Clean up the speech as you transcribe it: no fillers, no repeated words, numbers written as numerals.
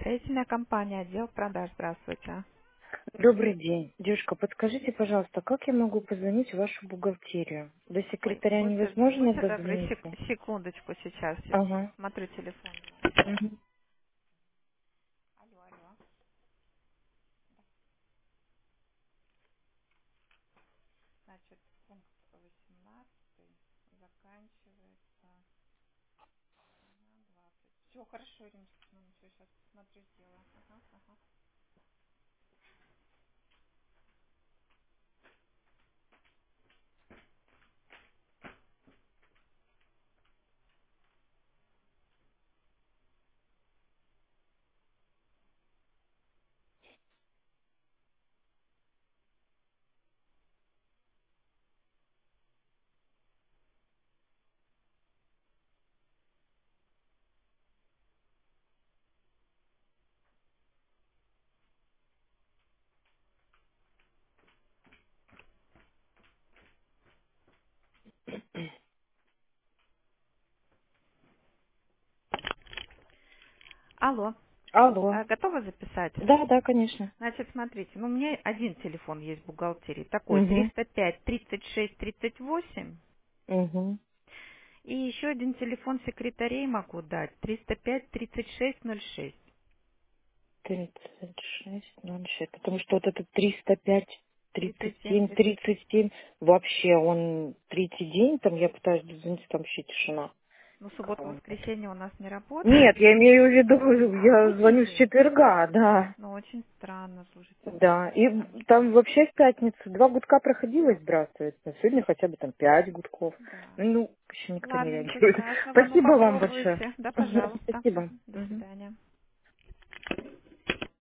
Строительная компания, отдел продаж. Здравствуйте. Добрый день. Девушка, подскажите, пожалуйста, как я могу позвонить в вашу бухгалтерию? До Ой, секретаря невозможно будьте добры, дозвониться? секундочку сейчас. Ага. Смотрю телефон. Мгм. Алло, алло. Значит, пункт 18 заканчивается на 20. Все, хорошо, Ириночка, все, сейчас посмотрю, сделаю. Ага, ага. Алло, Алло. готова записать? Да, да, конечно. Значит, смотрите, ну, у меня один телефон есть в бухгалтерии, такой Угу. 305 36 38. Угу. И еще один телефон секретарей могу дать. 305 36 06. 3606. Потому что вот этот 305, 37 37, 30. 37, вообще он третий день, там я пытаюсь дозвониться, там вообще тишина. Ну, суббота, воскресенье у нас не работает. Нет, я имею в виду, я Будний звоню с день. четверга, да. Ну, очень странно, слушайте. Да, и там вообще в пятницу 2 гудка проходило и сбрасывается. Сегодня хотя бы там 5 гудков. Да. Ну, еще никто не Ладно, ничего реагирует. страшного, ну Спасибо вам большое. попробуйте. Да, пожалуйста. Спасибо. До Мгм. свидания.